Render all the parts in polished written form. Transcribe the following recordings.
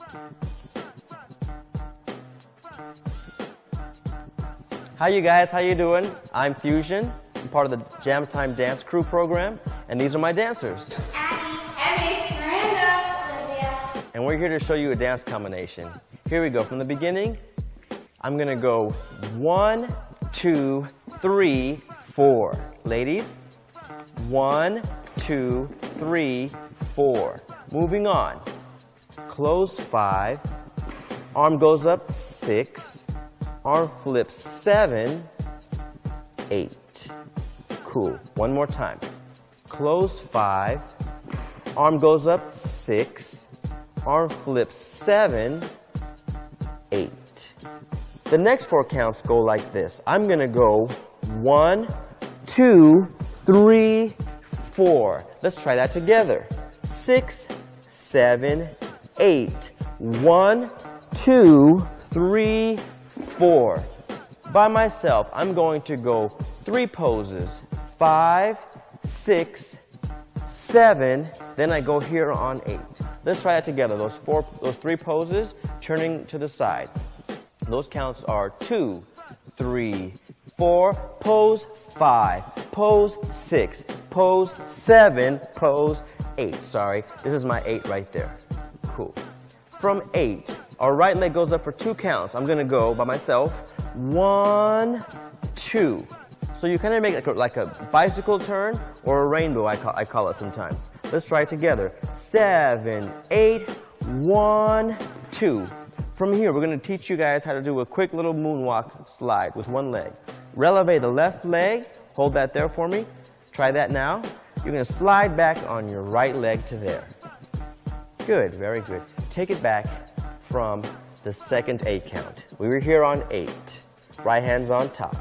Hi you guys, how you doing? I'm Fusion. I'm part of the Jam Time Dance Crew program, and these are my dancers. Abby, Miranda, Olivia. And we're here to show you a dance combination. Here we go. From the beginning, I'm gonna go 1, 2, 3, 4. Ladies, 1, 2, 3, 4. Moving on. Close 5. Arm goes up 6. Arm flips 7, 8. Cool. One more time. Close 5. Arm goes up 6. Arm flips 7, 8. The next 4 counts go like this. I'm going to go 1, 2, 3, 4. Let's try that together. 6, 7, 8. 1, 2, 3, 4. By myself, I'm going to go 3 poses. 5, 6, 7. Then I go here on 8. Let's try that together. Those 3 poses, turning to the side. Those counts are 2, 3, 4. Pose 5. Pose 6. Pose 7. Pose 8. Sorry, this is my 8 right there. Cool. From 8, our right leg goes up for 2 counts. I'm gonna go by myself. 1, 2. So you kind of make like a bicycle turn or a rainbow, I call it sometimes. Let's try it together. 7, 8, 1, 2. From here, we're gonna teach you guys how to do a quick little moonwalk slide with one leg. Releve the left leg. Hold that there for me. Try that now. You're gonna slide back on your right leg to there. Good, very good. Take it back from the second 8 count. We were here on 8. Right hand's on top.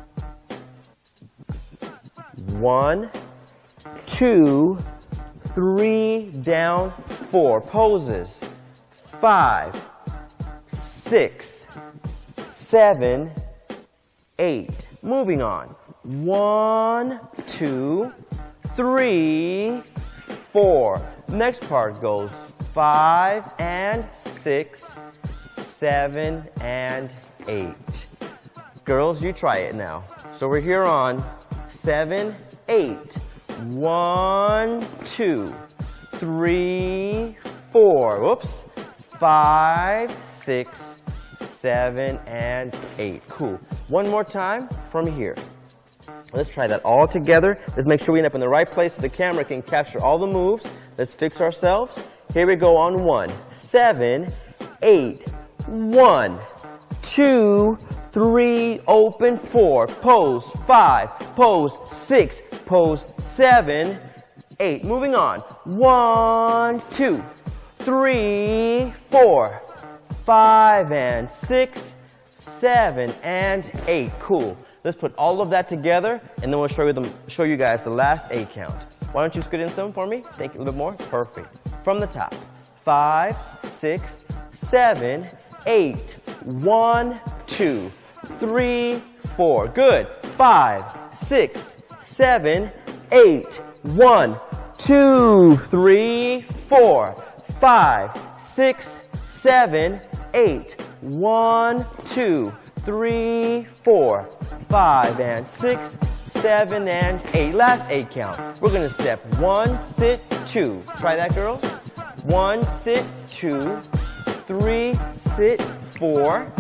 1, 2, 3, down, 4. Poses. 5, 6, 7, 8. Moving on. 1, 2, 3, 4. Next part goes 5 and 6, 7 and 8. Girls, you try it now. So we're here on 7, 8. 1, 2, 3, 4. Whoops. 5, 6, 7 and 8. Cool. One more time from here. Let's try that all together. Let's make sure we end up in the right place so the camera can capture all the moves. Let's fix ourselves. Here we go on 1. 7, 8. 1, 2, 3, open 4. Pose 5. Pose 6. Pose 7, 8. Moving on. 1, 2, 3, 4. 5 and 6, 7 and 8. Cool. Let's put all of that together, and then we'll show you guys the last 8 count. Why don't you scoot in some for me? Think a little bit more. Perfect. From the top. 5, 6, 7, 8. 1, 2, 3, 4. Good. 5, 6, 7, 8. 1, 2, 3, 4. 5, 6, 7, 8. 1, 2, 3, 4, 5 and 6, 7 and 8. Last 8 count. We're gonna step 1, sit, 2. Try that, girls. 1, sit, 2, 3, sit, 4,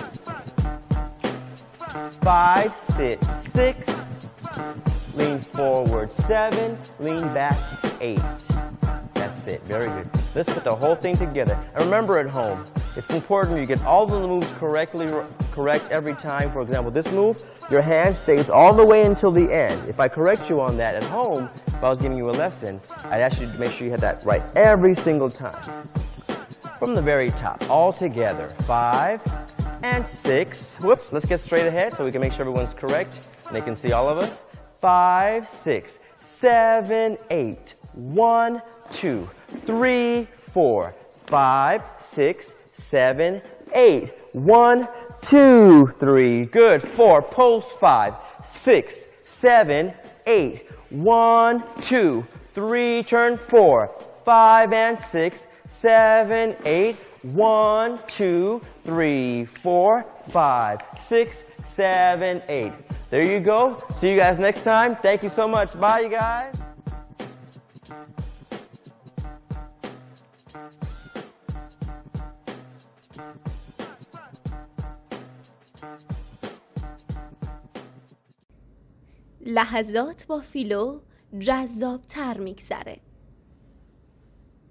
5, sit, 6, lean forward, 7, lean back, 8. That's it. Very good. Let's put the whole thing together. And remember at home, it's important you get all the moves correct every time. For example, this move, your hand stays all the way until the end. If I correct you on that at home, if I was giving you a lesson, I'd ask you to make sure you had that right every single time. From the very top, all together. 5 and 6. Whoops, let's get straight ahead so we can make sure everyone's correct and they can see all of us. 5, 6, 7, 8. 1, 2, 3, 4, 5, 6, 7, 8. 1, 2, 3. Good. 4. Pose 5, 6, 7, 8. 1, 2, 3. Turn 4, 5 and 6, 7, 8. 1, 2, 3, 4, 5, 6, 7, 8. There you go. See you guys next time. Thank you so much. Bye, you guys. لحظات با فیلو جذاب‌تر میگذره.